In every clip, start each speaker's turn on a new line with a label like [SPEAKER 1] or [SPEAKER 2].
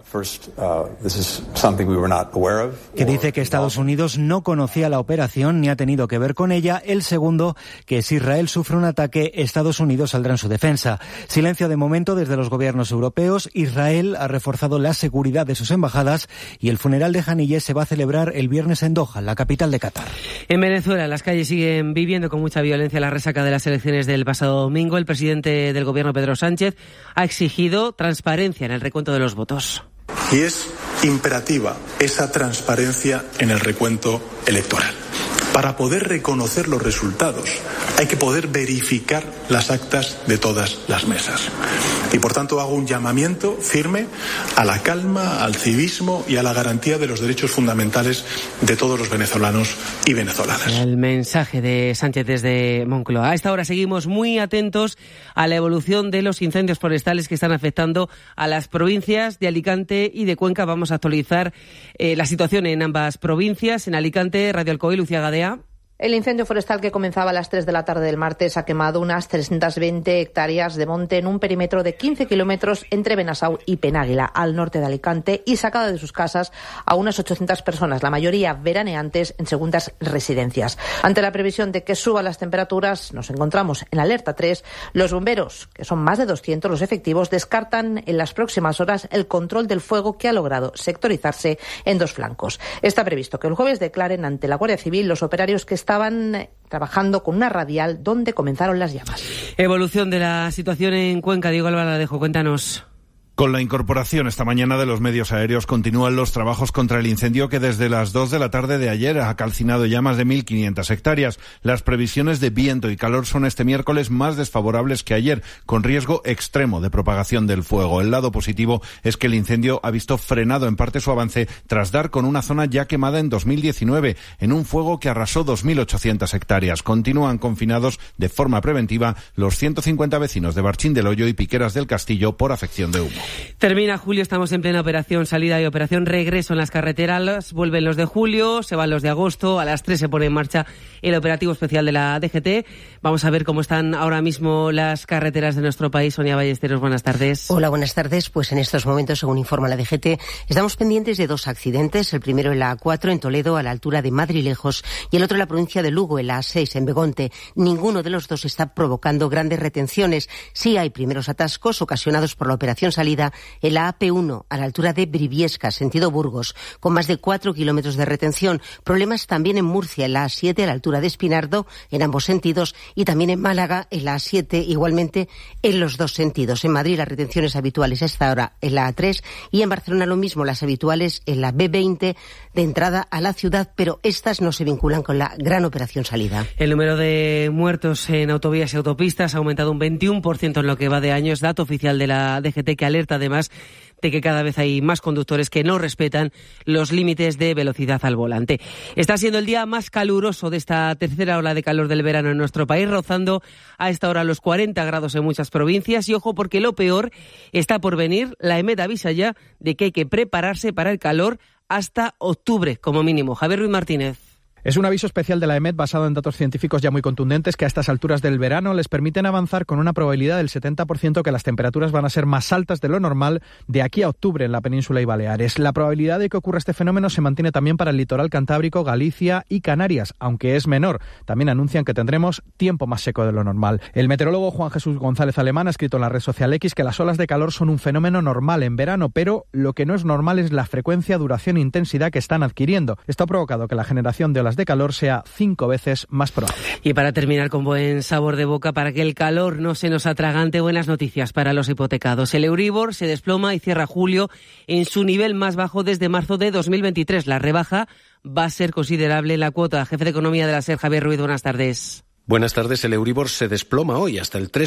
[SPEAKER 1] que dice que Estados Unidos no conocía la operación ni ha tenido que ver con ella. El segundo, que si Israel sufre un ataque, Estados Unidos saldrá en su defensa. Silencio de momento desde los gobiernos europeos. Israel ha reforzado la seguridad de sus embajadas y el funeral de Haniyeh se va a celebrar el viernes en Doha, la capital de Qatar.
[SPEAKER 2] En Venezuela, las calles siguen viviendo con mucha violencia la resaca de las elecciones del pasado domingo. El presidente del gobierno, Pedro Sánchez, ha exigido transparencia en el recuento de los votos.
[SPEAKER 3] Y es imperativa esa transparencia en el recuento electoral. Para poder reconocer los resultados hay que poder verificar las actas de todas las mesas. Y por tanto hago un llamamiento firme a la calma, al civismo y a la garantía de los derechos fundamentales de todos los venezolanos y venezolanas.
[SPEAKER 2] El mensaje de Sánchez desde Moncloa. A esta hora seguimos muy atentos a la evolución de los incendios forestales que están afectando a las provincias de Alicante y de Cuenca. Vamos a actualizar la situación en ambas provincias. En Alicante, Radio Alcoy, Lucía Gadea.
[SPEAKER 4] El incendio forestal que comenzaba a las 3 de la tarde del martes ha quemado unas 320 hectáreas de monte en un perímetro de 15 kilómetros entre Benasau y Penàguila, al norte de Alicante, y sacado de sus casas a unas 800 personas, la mayoría veraneantes en segundas residencias. Ante la previsión de que suban las temperaturas, nos encontramos en alerta 3. Los bomberos, que son más de 200 los efectivos, descartan en las próximas horas el control del fuego, que ha logrado sectorizarse en 2 flancos. Está previsto que el jueves declaren ante la Guardia Civil los operarios que estaban trabajando con una radial donde comenzaron las llamas.
[SPEAKER 2] Evolución de la situación en Cuenca. Diego Albaladejo, cuéntanos.
[SPEAKER 5] Con la incorporación esta mañana de los medios aéreos continúan los trabajos contra el incendio que desde las 2 de la tarde de ayer ha calcinado ya más de 1.500 hectáreas. Las previsiones de viento y calor son este miércoles más desfavorables que ayer, con riesgo extremo de propagación del fuego. El lado positivo es que el incendio ha visto frenado en parte su avance tras dar con una zona ya quemada en 2019, en un fuego que arrasó 2.800 hectáreas. Continúan confinados de forma preventiva los 150 vecinos de Barchín del Hoyo y Piqueras del Castillo por afección de humo.
[SPEAKER 2] Termina julio, estamos en plena operación salida y operación regreso en las carreteras. Vuelven los de julio, se van los de agosto. A las 3 se pone en marcha el operativo especial de la DGT. Vamos a ver cómo están ahora mismo las carreteras de nuestro país. Sonia Ballesteros, buenas tardes.
[SPEAKER 6] Hola, buenas tardes. Pues en estos momentos, según informa la DGT, estamos pendientes de 2 accidentes. El primero en la A4 en Toledo, a la altura de Madrilejos, y el otro en la provincia de Lugo, en la A6 en Begonte. Ninguno de los dos está provocando grandes retenciones. Sí hay primeros atascos ocasionados por la operación salida en la AP1, a la altura de Briviesca, sentido Burgos, con más de 4 kilómetros de retención. Problemas también en Murcia, en la A7, a la altura de Espinardo, en ambos sentidos, y también en Málaga, en la A7, igualmente en los 2 sentidos. En Madrid, las retenciones habituales a esta hora en la A3, y en Barcelona lo mismo, las habituales en la B20, de entrada a la ciudad, pero estas no se vinculan con la gran operación salida.
[SPEAKER 2] El número de muertos en autovías y autopistas ha aumentado un 21% en lo que va de año. Es dato oficial de la DGT, que alerta además de que cada vez hay más conductores que no respetan los límites de velocidad al volante. Está siendo el día más caluroso de esta tercera ola de calor del verano en nuestro país, rozando a esta hora los 40 grados en muchas provincias. Y ojo, porque lo peor está por venir. La EMET avisa ya de que hay que prepararse para el calor hasta octubre, como mínimo. Javier Ruiz Martínez.
[SPEAKER 7] Es un aviso especial de la EMET basado en datos científicos ya muy contundentes que a estas alturas del verano les permiten avanzar con una probabilidad del 70% que las temperaturas van a ser más altas de lo normal de aquí a octubre en la península y Baleares. La probabilidad de que ocurra este fenómeno se mantiene también para el litoral cantábrico, Galicia y Canarias, aunque es menor. También anuncian que tendremos tiempo más seco de lo normal. El meteorólogo Juan Jesús González Alemán ha escrito en la red social X que las olas de calor son un fenómeno normal en verano, pero lo que no es normal es la frecuencia, duración e intensidad que están adquiriendo. Esto ha provocado que la generación de olas de calor sea 5 veces más probable.
[SPEAKER 2] Y para terminar con buen sabor de boca, para que el calor no se nos atragante, buenas noticias para los hipotecados. El Euribor se desploma y cierra julio en su nivel más bajo desde marzo de 2023. La rebaja va a ser considerable en la cuota. Jefe de Economía de la SER, Javier Ruiz, buenas tardes.
[SPEAKER 8] Buenas tardes. El Euribor se desploma hoy hasta el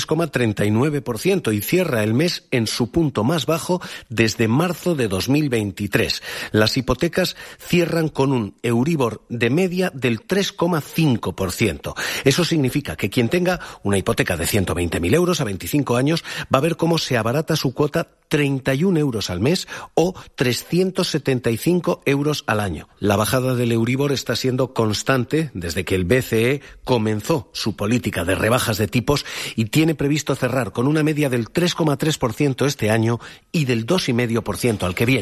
[SPEAKER 8] 3,39% y cierra el mes en su punto más bajo desde marzo de 2023. Las hipotecas cierran con un Euribor de media del 3,5%. Eso significa que quien tenga una hipoteca de 120.000 euros a 25 años va a ver cómo se abarata su cuota 31 euros al mes o 375 euros al año. La bajada del Euribor está siendo constante desde que el BCE comenzó su política de rebajas de tipos y tiene previsto cerrar con una media del 3,3% este año y del 2,5% al que viene.